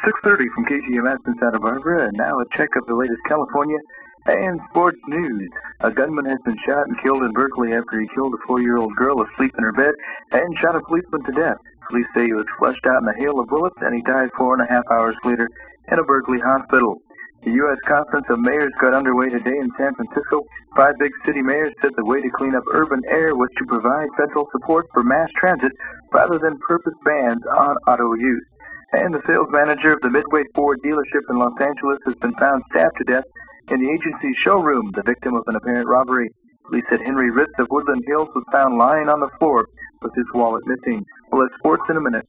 6:30 from KGMS in Santa Barbara, and now a check of the latest California and sports news. A gunman has been shot and killed in Berkeley after he killed a 4-year-old girl asleep in her bed and shot a policeman to death. Police say he was flushed out in a hail of bullets and he died 4.5 hours later in a Berkeley hospital. The U.S. Conference of Mayors got underway today in San Francisco. 5 big city mayors said the way to clean up urban air was to provide federal support for mass transit rather than purpose bans on auto use. And the sales manager of the Midway Ford dealership in Los Angeles has been found stabbed to death in the agency's showroom, the victim of an apparent robbery. Police said Henry Ritz of Woodland Hills was found lying on the floor with his wallet missing. Well, it's sports in a minute.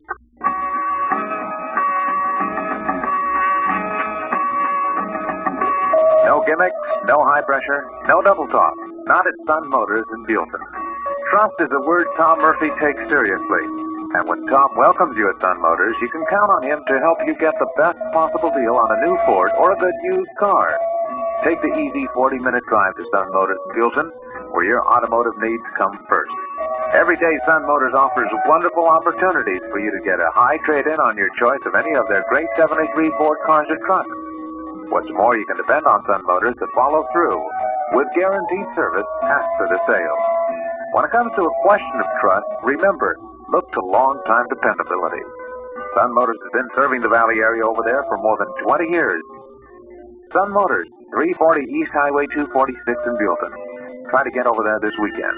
No gimmicks, no high pressure, no double talk. Not at Sun Motors in Buellton. Trust is a word Tom Murphy takes seriously. And when Tom welcomes you at Sun Motors, you can count on him to help you get the best possible deal on a new Ford or a good used car. Take the easy 40-minute drive to Sun Motors in Buellton, where your automotive needs come first. Every day, Sun Motors offers wonderful opportunities for you to get a high trade-in on your choice of any of their great 73 Ford cars or trucks. What's more, you can depend on Sun Motors to follow through with guaranteed service after the sale. When it comes to a question of trust, remember, look to long-time dependability. Sun Motors has been serving the Valley area over there for more than 20 years. Sun Motors, 340 East Highway 246 in Buellton. Try to get over there this weekend.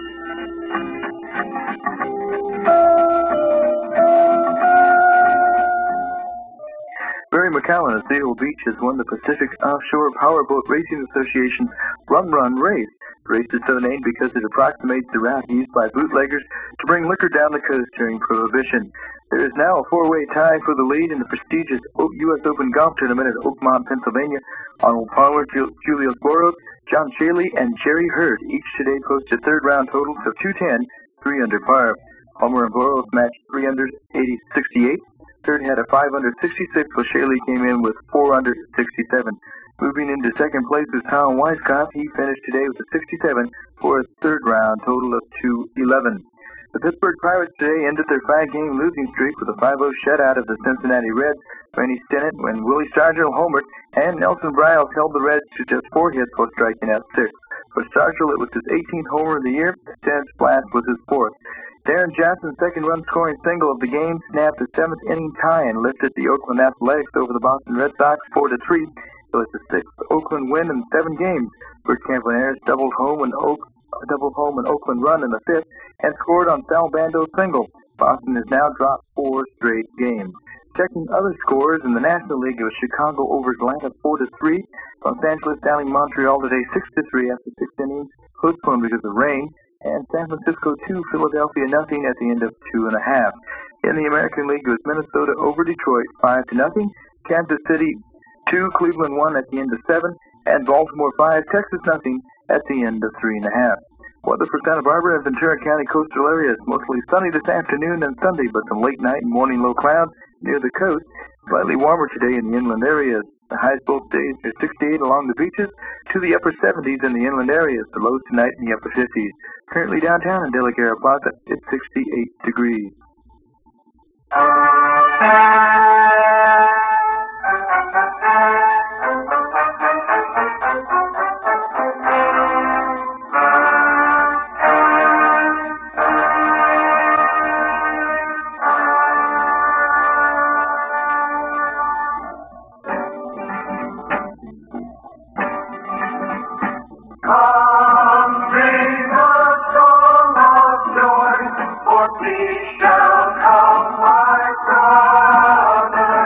Barry McCallum of Seal Beach has won the Pacific Offshore Powerboat Racing Association's Rum Run race. The race is so named because it approximates the route used by bootleggers to bring liquor down the coast during Prohibition. There is now a 4-way tie for the lead in the prestigious U.S. Open Golf Tournament at Oakmont, Pennsylvania. Arnold Palmer, Julius Boros, John Shaley, and Jerry Hurd each today posted third-round totals of 210, 3 under par. Palmer and Boros matched 3 under 68. Hurd had a 5 under 66, while Shaley came in with 4 under 67. Moving into second place was Tom Weiskopf. He finished today with a 67 for a third-round total of 211. The Pittsburgh Pirates today ended their 5-game losing streak with a 5-0 shutout of the Cincinnati Reds. Randy Stennett and Willie Stargell homered, and Nelson Briles held the Reds to just 4 hits while striking out 6. For Stargell, it was his 18th homer of the year. Stennett's blast was his 4th. Darren Johnson's second run-scoring single of the game snapped a 7th-inning tie and lifted the Oakland Athletics over the Boston Red Sox 4-3. It was the 6th Oakland win in 7 games. Bert Campaneris doubled home an Oakland run in the 5th and scored on Sal Bando's single. Boston has now dropped 4 straight games. Checking other scores in the National League, it was Chicago over Atlanta 4-3. Los Angeles downing Montreal today 6-3 after 6 innings, postponed because of rain. And San Francisco 2, Philadelphia nothing at the end of 2.5. In the American League, it was Minnesota over Detroit 5-0. Kansas City 2, Cleveland 1 at the end of 7, and Baltimore 5, Texas nothing at the end of 3.5. Weather for Santa Barbara and Ventura County coastal areas, mostly sunny this afternoon and Sunday, but some late night and morning low clouds near the coast. Slightly warmer today in the inland areas. The highs both days are 68 along the beaches to the upper 70s in the inland areas. The lows tonight in the upper 50s. Currently downtown in De La Guerra Plaza, it's 68 degrees. We shall come, my brother.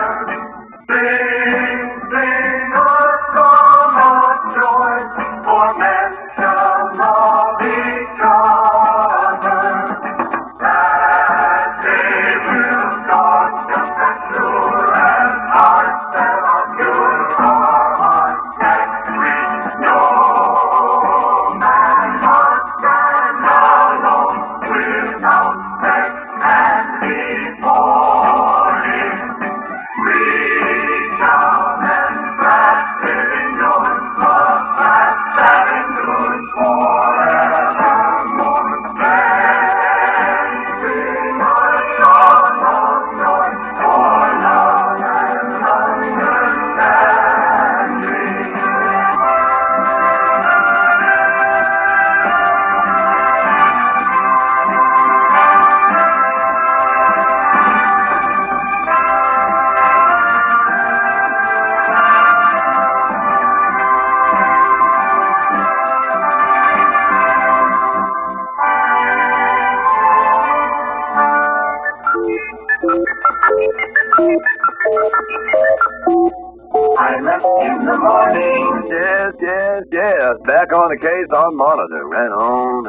I left in the morning. Yes. Back on the case on Monitor. Ran on.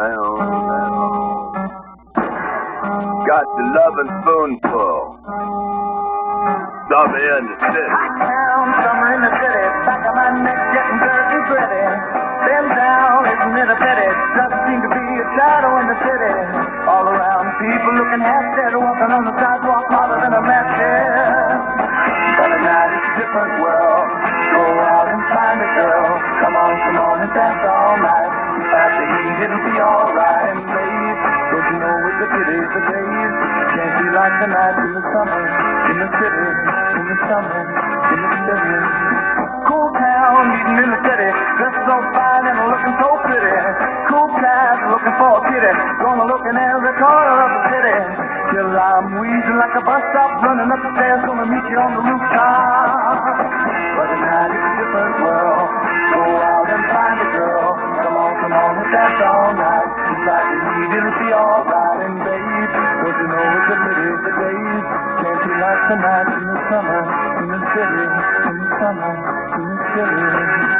Got the loving spoonful. Summer in the city. Summer in the city. Back of my neck getting dirty pretty. Been down, isn't it a pity? Doesn't seem to be a shadow in the city. All around, people looking half dead, walking on the sidewalk harder than a match here. But at night it's a different world. Go out and find a girl. Come on and dance all night. At the heat it'll be alright. And babe, don't you know it's a pity the days can't be like the nights in the summer. In the city, in the summer, in the city. Cool town, meeting in the city. Dressed so fine and looking so pretty. Cool class, looking for a kitty. Gonna look in every corner of the city. Till I'm wheezing like a bus stop, running up the stairs. Gonna meet you on the rooftop. But at night it's a different world. Go out and find a girl. Come on and dance all night. Inside the heat it'll be alright. And babe, don't you know it's a pity the days can't be like the nights in the summer. In the city, in the summer, in the city.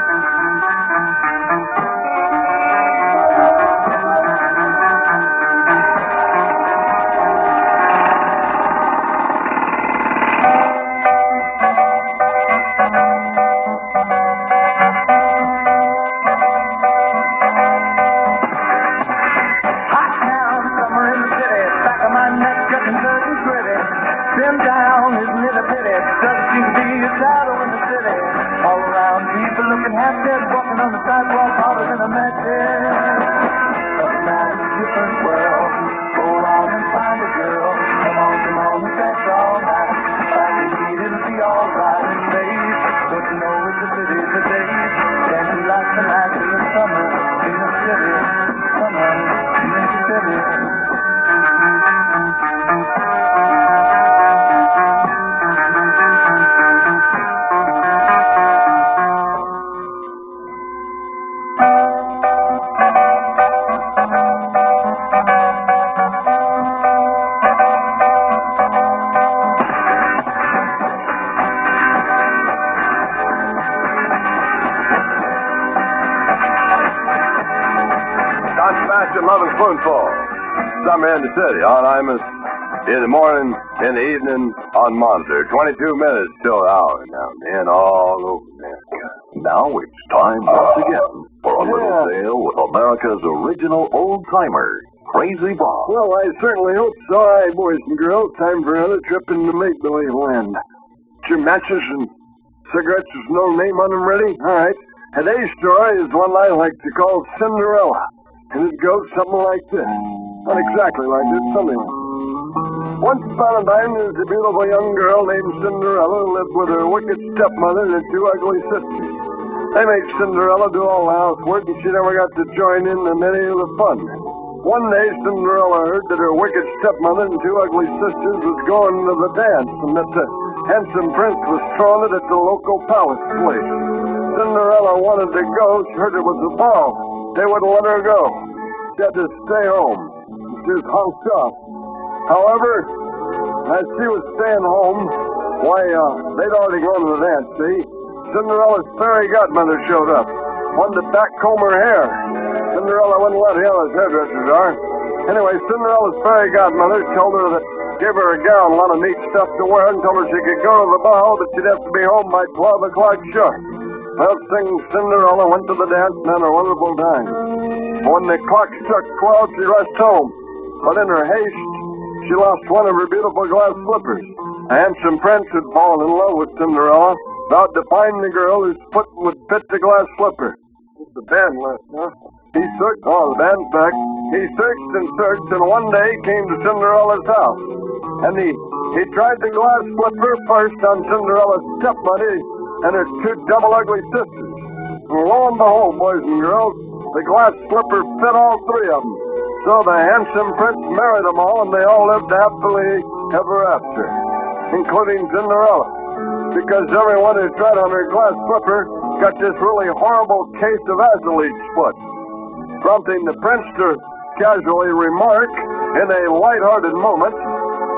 Been down, isn't it a pity? Doesn't seem to be a shadow in the city. All around, people looking half dead, walking on the sidewalk harder than a match head. But now it's a different world. Go out and find a girl. Come on and dance all night. Find the heat, it'll be alright. And babe, don't you know it's a pity the days can't be like the nights in the summer. In the city, summer, in the city. Loving spoonful. Summer in the city on Imus. In the morning, in the evening, on Monitor. 22 minutes till an hour now. Men all over America. Now it's time once again for a little sale with America's original old-timer, Crazy Bob. Well, I certainly hope so. All right, boys and girls, time for another trip into make-believe land. Get your matches and cigarettes with no name on them ready? All right. Today's story is one I like to call Cinderella. And it goes something like this. Not exactly like this, something like this. Once upon a time, there was a beautiful young girl named Cinderella who lived with her wicked stepmother and her two ugly sisters. They made Cinderella do all the housework, and she never got to join in any of the fun. One day, Cinderella heard that her wicked stepmother and two ugly sisters was going to the dance, and that the handsome prince was throwing it at the local palace place. Cinderella wanted to go. She heard it was a ball. They wouldn't let her go. She had to stay home. She was honked off. However, as she was staying home, they'd already gone to the dance, see? Cinderella's fairy godmother showed up. Wanted to backcomb her hair. Cinderella wouldn't let him, as hairdressers are. Anyway, Cinderella's fairy godmother told her that gave her a gown, a lot of neat stuff to wear, and told her she could go to the ball, but she'd have to be home by 12 o'clock sharp. Well, Cinderella went to the dance and had a wonderful time. When the clock struck 12, she rushed home. But in her haste, she lost one of her beautiful glass slippers. A handsome prince had fallen in love with Cinderella, vowed to find the girl whose foot would fit the glass slipper. The band left, huh? He searched. Oh, the band's back. He searched and searched, and one day came to Cinderella's house. And he tried the glass slipper first on Cinderella's stepmother and her two double ugly sisters. And lo and behold, boys and girls, the glass slipper fit all three of them. So the handsome prince married them all, and they all lived happily ever after, including Cinderella. Because everyone who tried on her glass slipper got this really horrible case of Azaleach foot, prompting the prince to casually remark in a light-hearted moment,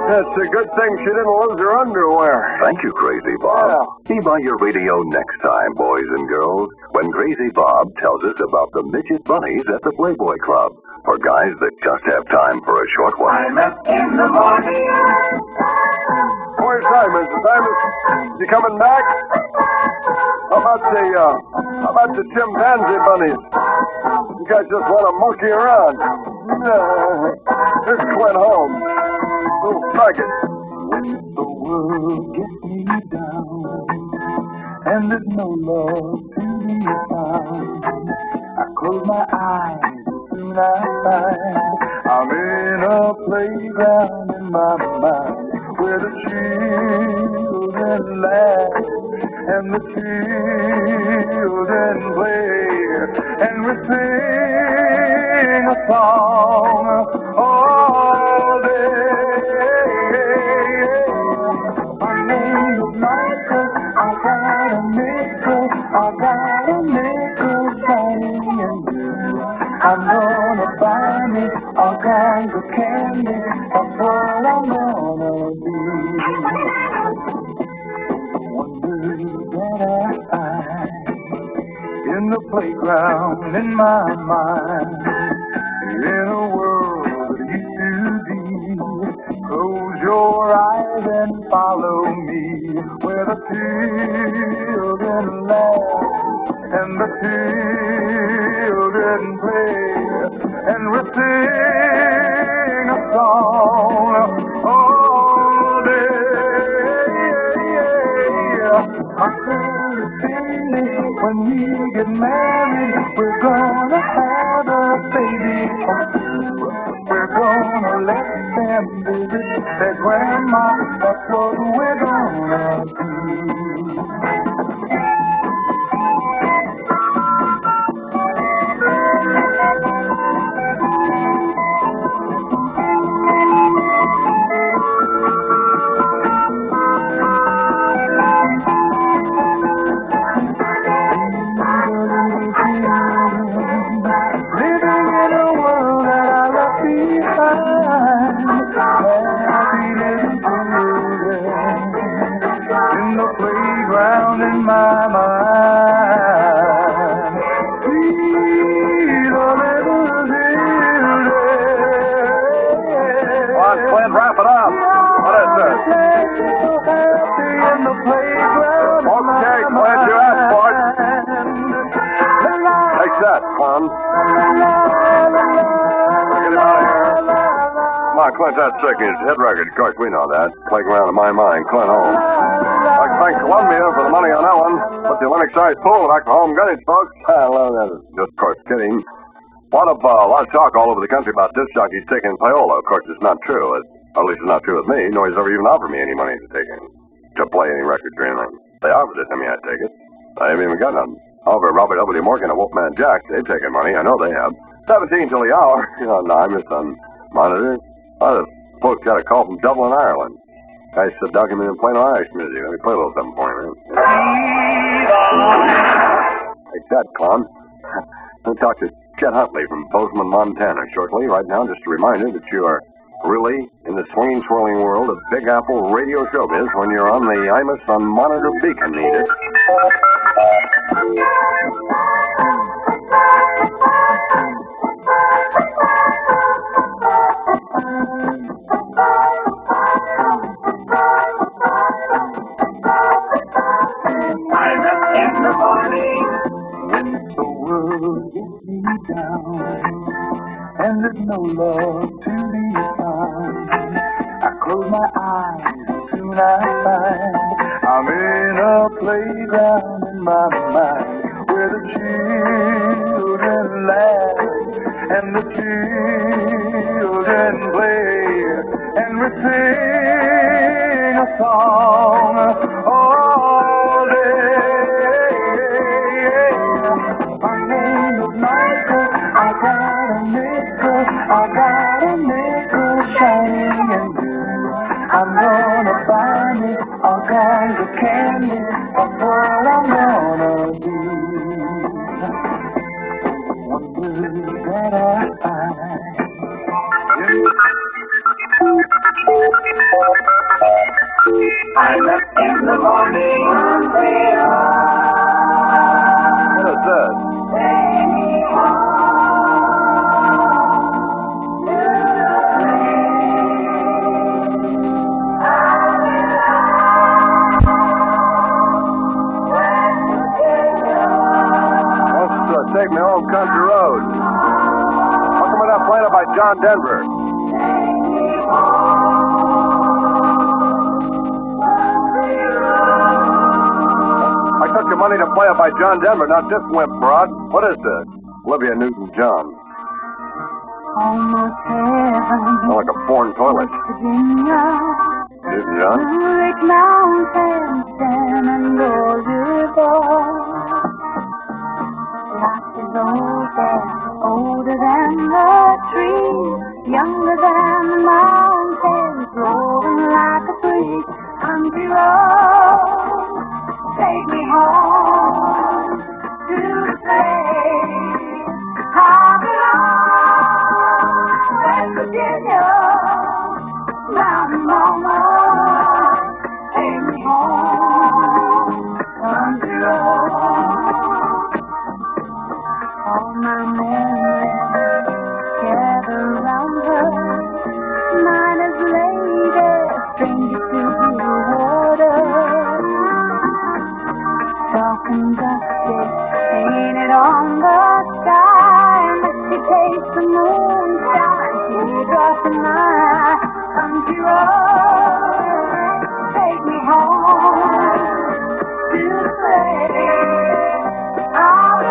It's a good thing she didn't lose her underwear. Thank you, Crazy Bob. Be by your radio next time, boys and girls, when Crazy Bob tells us about the midget bunnies at the Playboy Club for guys that just have time for a short while. I'm up in the morning. Where's Simon? Simon, you coming back? How about the chimpanzee bunnies? You guys just want to monkey around. Here's Clint Holmes. Little faggot. When the world gets me down and there's no love to be found, I close my eyes and soon I find I'm in a playground in my mind where the children laugh and the children play and we sing a song all day. My name is Michael, I got a nickel shining in you. I'm gonna buy me all kinds of candy, that's what I'm gonna be. One day that I find in the playground in my mind, in a world that used to be. Close your eyes and follow me, where the children laugh and the children play, and we sing a song all day. I feel it when we get married, we're gonna have a baby. We're gonna let them visit their grandma. That's what we're gonna do. In the playground in my mind, sweet little children. Come on, Clint, wrap it up. What is this? In the playground. Okay, Clint, you asked for it. Take that, Clem. Get him out of here. Come on, Clint, that's sick. His hit record. Of course, we know that. Playground in my mind. Clint Holmes. I'd like to thank Columbia for the money on that one. Put the Olympic-sized pool back to home gunnage, folks. I love that. Just, of course, kidding. A lot of talk all over the country about disc jockeys taking payola. Of course, it's not true. At least it's not true with me. Nobody's ever even offered me any money to play any records or anything. They offered it to me, I'd take it. I haven't even got none. However, Robert W. Morgan and Wolfman Jack, they've taken money. I know they have. 17 till the hour. No, I missed on monitor. The folks got a call from Dublin, Ireland. Guy said documented Plano Irish music. Let me play a little something for him, man. Take that, Clem. I'll talk to Chet Huntley from Bozeman, Montana shortly. Right now, just a reminder that you are really in the swinging, swirling world of Big Apple radio showbiz when you're on the Imus on Monitor Beacon, need it. And there's no love to be found. I close my eyes and soon I find I'm in a playground in my mind where the children laugh and the children play and we sing a song all day. My name is Michael, I got a nickel shining in you. I'm gonna buy me all kinds of candy, that's what I'm gonna do. One day that I find I'm up in the morning. What is this? Take me home to the That's Take Me Home Country Road. How come we're not playing it by John Denver? I took your money to play it by John Denver, not this wimp broad. What is this? Olivia Newton-John. Almost heaven. Sound like a foreign toilet. Virginia. Newton-John? Blue Ridge Mountains, Shenandoah River. Life is older, older than the trees, younger than the mountains, rolling like a breeze. Country road, take me home to the place I belong. West Virginia, Mountain Mama, take me home, country road. All my memories gather round her. Mine is lady, stranger to blue water. Dark and dusty, painted on the sky. Misty taste the moonshine, teardrops in my eye. Country road, take me home to the place I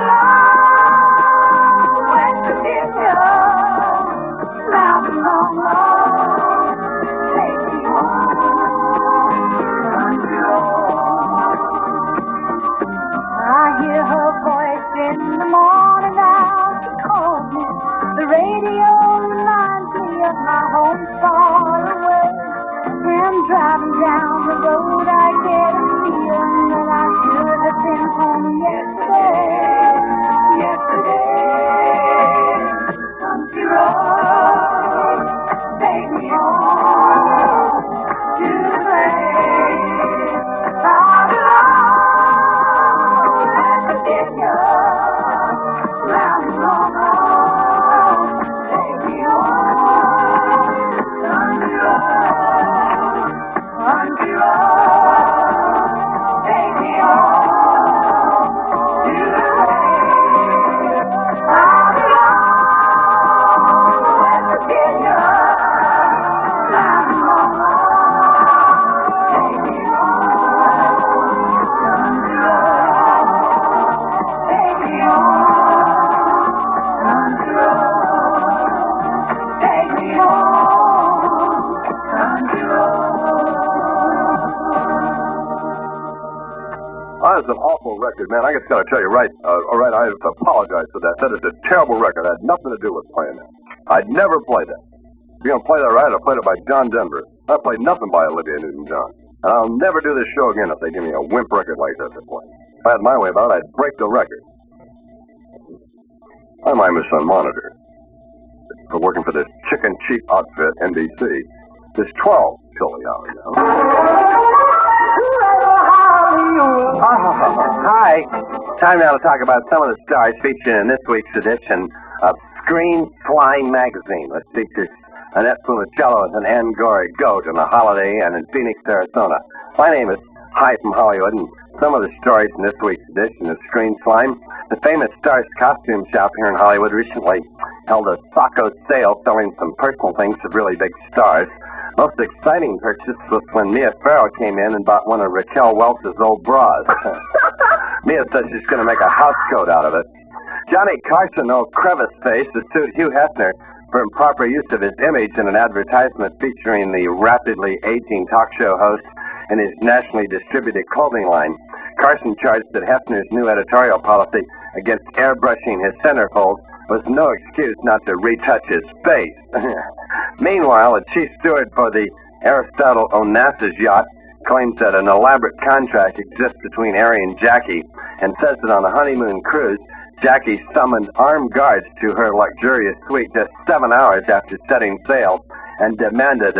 belong. West Virginia, Mountain Mama, take me home, country road. I hear her voice in the morning now. She calls me. The radio reminds me of my home far away. And driving down the road, I get a feeling that I should have been home yesterday. Country road, take me home to the place I belong. West Virginia, Mountain Mama, take me home. Country road, take me home to the place I belong. West Virginia, Mountain Mama, take me home. Country road, take me home. Country road, take me home. Country road. Oh, that's an awful record, man. I just got to tell you, right, I apologize for that. That is a terrible record. It had nothing to do with playing it. I'd never play that. If you're going to play that right, I played it by John Denver. I played nothing by Olivia Newton-John. And I'll never do this show again if they give me a wimp record like that to play. If I had my way about it, I'd break the record. I'm Imus on Monitor. For working for this chicken cheap outfit, NBC. There's 12 till the hour now. Hi. Time now to talk about some of the stars featured in this week's edition of Screen Flying Magazine, which features Annette Funicello as an Angora goat on a holiday and in Phoenix, Arizona. My name is Hi from Hollywood, and some of the stories in this week's edition of Screen Flying. The famous Stars costume shop here in Hollywood recently held a Sacco sale selling some personal things of really big stars. Most exciting purchase was when Mia Farrow came in and bought one of Raquel Welch's old bras. Mia says she's going to make a house coat out of it. Johnny Carson, old crevice face, sued Hugh Hefner for improper use of his image in an advertisement featuring the rapidly aging talk show host in his nationally distributed clothing line. Carson charged that Hefner's new editorial policy against airbrushing his centerfold was no excuse not to retouch his face. Meanwhile, a chief steward for the Aristotle Onassis yacht claims that an elaborate contract exists between Harry and Jackie and says that on a honeymoon cruise, Jackie summoned armed guards to her luxurious suite just 7 hours after setting sail and demanded that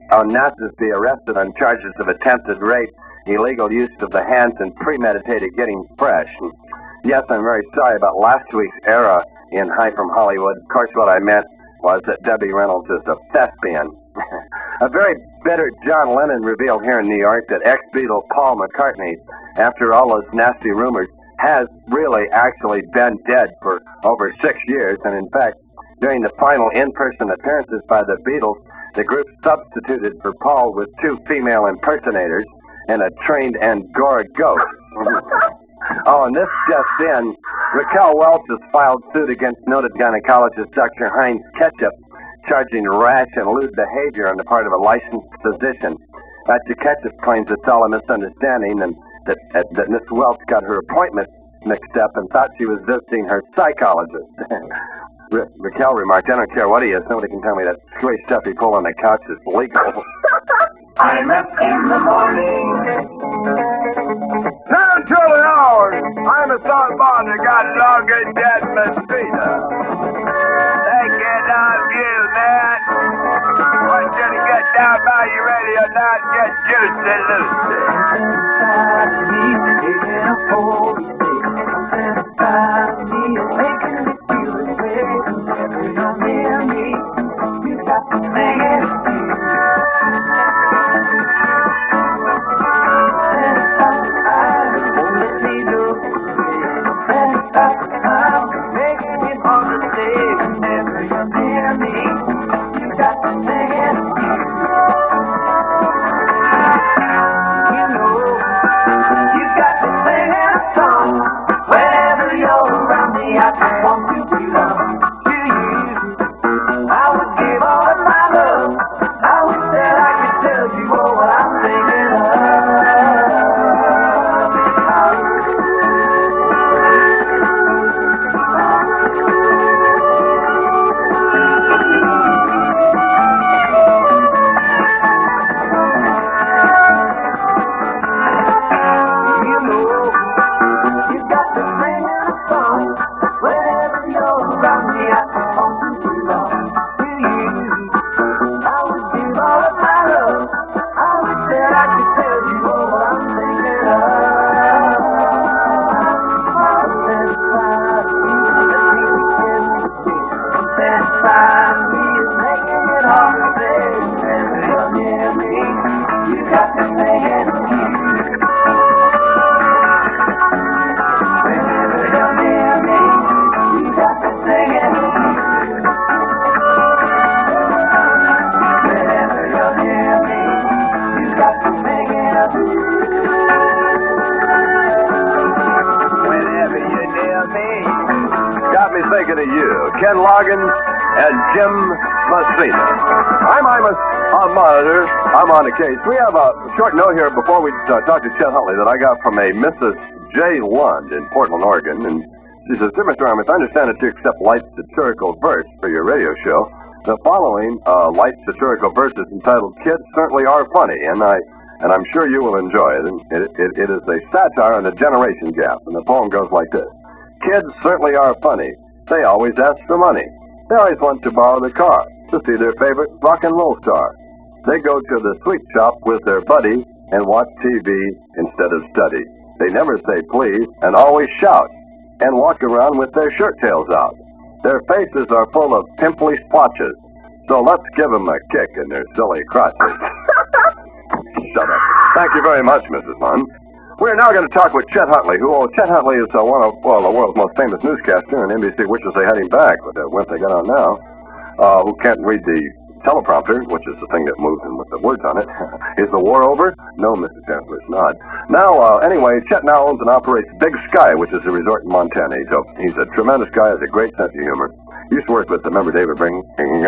Onassis be arrested on charges of attempted rape, illegal use of the hands, and premeditated getting fresh. And yes, I'm very sorry about last week's error in High from Hollywood. Of course, what I meant was that Debbie Reynolds is a thespian. A very bitter John Lennon revealed here in New York that ex-Beatle Paul McCartney, after all those nasty rumors, has really actually been dead for over 6 years. And in fact, during the final in-person appearances by the Beatles, the group substituted for Paul with 2 female impersonators and a trained Angora goat. Oh, and this just in, Raquel Welch has filed suit against noted gynecologist Dr. Heinz Ketchup, charging rash and lewd behavior on the part of a licensed physician. Dr. Ketchup claims it's all a misunderstanding and that Miss Welch got her appointment mixed up and thought she was visiting her psychologist. Raquel remarked, "I don't care what he is. Nobody can tell me that screwy stuff he pulled on the couch is legal." I'm up in the morning. 10 till the hour. I'm a thought bond that got longer dead mosquito. Thinking of you, man. Want you to get down by your radio now and get juicy loosey. Inside me, taking a hold. Inside me, making me feel this way. Whenever you're near me, you got to sing it. Thinking of you, Ken Loggins and Jim Messina. I'm Imus on Monitor. I'm on the case. We have a short note here before we talk to Chet Huntley that I got from a Mrs. J. Lund in Portland, Oregon. And she says, "Dear Mr. Imus, I understand that you accept light satirical verse for your radio show. The following light satirical verse is entitled Kids Certainly Are Funny, and I'm sure you will enjoy it. And it is a satire on the generation gap. And the poem goes like this. Kids certainly are funny. They always ask for money. They always want to borrow the car to see their favorite rock and roll star. They go to the sweet shop with their buddy and watch TV instead of study. They never say please and always shout and walk around with their shirt tails out. Their faces are full of pimply splotches, so let's give them a kick in their silly crotches." Shut up. Thank you very much, Mrs. Lund. We're now going to talk with Chet Huntley, Chet Huntley is one of the world's most famous newscaster, and NBC wishes they had him back with the wimp they got on now, who can't read the teleprompter, which is the thing that moves him with the words on it. Is the war over? No, Mr. Chancellor, it's not. Now, anyway, Chet now owns and operates Big Sky, which is a resort in Montana. He's a tremendous guy, has a great sense of humor. Used to work with the member David Bring.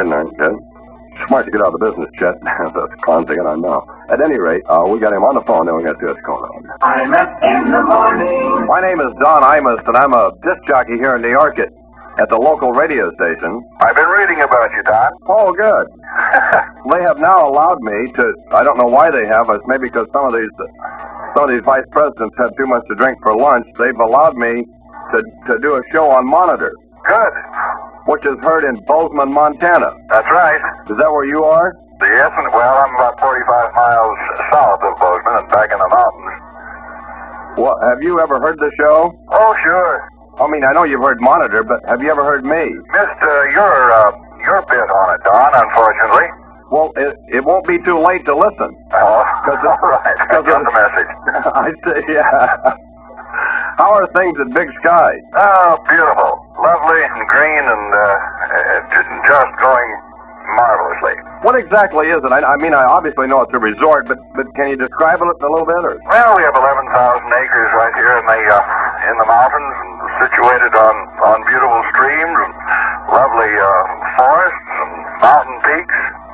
Smart to get out of the business, Chet. Those clowns they got on now. At any rate, we got him on the phone, then we got to see what's going on. I'm up in the morning. My name is Don Imus, and I'm a disc jockey here in New York at the local radio station. I've been reading about you, Don. Oh, good. They have now allowed me to, I don't know why they have, it's maybe because some of these vice presidents had too much to drink for lunch. They've allowed me to do a show on Monitor. Good. Which is heard in Bozeman, Montana. That's right. Is that where you are? Yes, and well, I'm about 45 miles south of Bozeman and back in the mountains. Well, have you ever heard the show? Oh, sure. I mean, I know you've heard Monitor, but have you ever heard me? Missed your bit on it, Don, unfortunately. Well, it won't be too late to listen. Oh, all right. I got the message. I see, yeah. How are things at Big Sky? Oh, beautiful. Lovely and green and just going marvelously. What exactly is it? I mean, I obviously know it's a resort, but can you describe it a little bit? Or? Well, we have 11,000 acres right here in the mountains, and situated on beautiful streams and lovely forests and mountain peaks.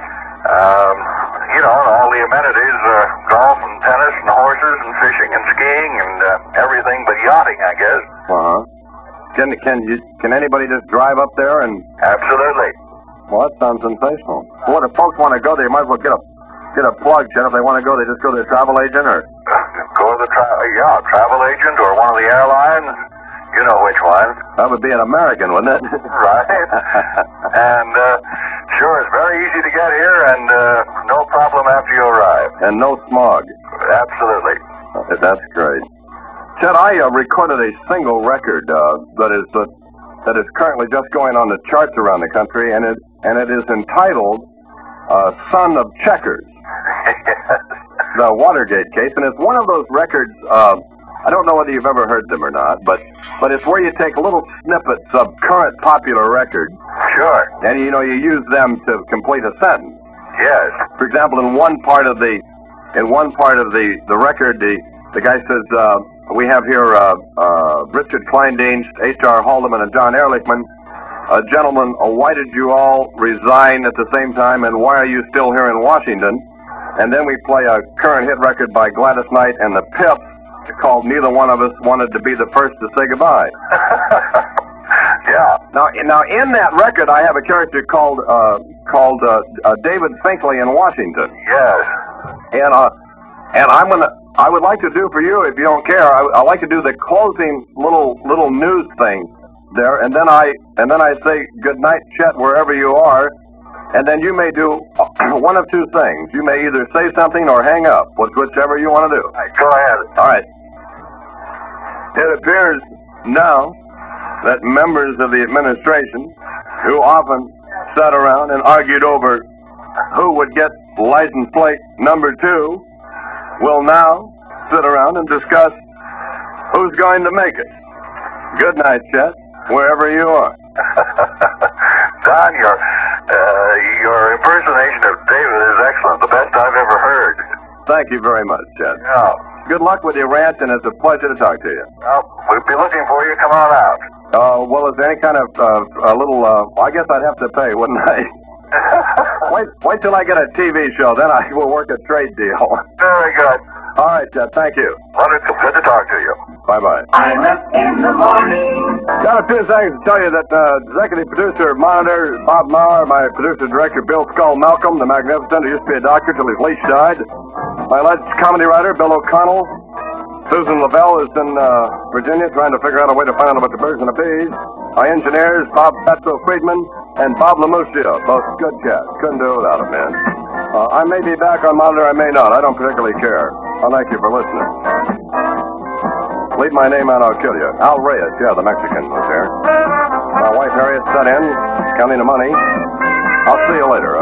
And all the amenities, golf and tennis and horses and fishing and skiing and everything but yachting, I guess. Uh-huh. Can anybody just drive up there and... Absolutely. Well, that sounds sensational. Well, if folks want to go, they might as well get a plug, Chet. If they want to go, they just go to the travel agent, or... Go to the travel agent or one of the airlines. You know which one. That would be an American, wouldn't it? Right. And, sure, it's very easy to get here and no problem after you arrive. And no smog. Absolutely. That's great. Chet, I recorded a single record that is currently just going on the charts around the country, and it is entitled Son of Checkers. The Watergate case, and it's one of those records, I don't know whether you've ever heard them or not, but it's where you take little snippets of current popular records. Sure. And, you use them to complete a sentence. Yes. For example, in one part of the record, the guy says, we have here Richard Kleindienst, H.R. Haldeman, and John Ehrlichman. Gentlemen, why did you all resign at the same time, and why are you still here in Washington? And then we play a current hit record by Gladys Knight and the Pips called Neither One of Us Wanted to Be the First to Say Goodbye. Yeah. Now, in that record, I have a character called David Finkley in Washington. Yes. And I would like to do for you, if you don't care, I'd like to do the closing little news thing there, and then I say good night, Chet, wherever you are, and then you may do one of two things. You may either say something or hang up, whichever you want to do. Go ahead. All right. It appears now that members of the administration, who often sat around and argued over who would get license plate number 2, will now sit around and discuss who's going to make it. Good night, Chet, wherever you are. Don, your impersonation of David is excellent, the best I've ever heard. Thank you very much, Chet. Yeah. Good luck with your ranch, and it's a pleasure to talk to you. Well, we'll be looking for you. Come on out. Well, is there any kind of I guess I'd have to pay, wouldn't I? Wait till I get a TV show, then I will work a trade deal. Very good. All right, Chet, thank you. Wonderful. Good to talk to you. Bye-bye. I'm up in the morning. Got a few things to tell you that executive producer, Monitor, Bob Maurer, my producer-director, Bill Skull Malcolm, the Magnificent, who used to be a doctor till his leash died. My alleged comedy writer, Bill O'Connell. Susan Lavelle is in Virginia trying to figure out a way to find out about the birds and the bees. My engineers, Bob Petro Friedman and Bob Lamuccia, both good cats. Couldn't do it without them, man. I may be back on Monitor, I may not. I don't particularly care. Well, thank you for listening. Leave my name out, I'll kill you. Al Reyes, yeah, the Mexican was here. My wife Harriet set in, counting the money. I'll see you later.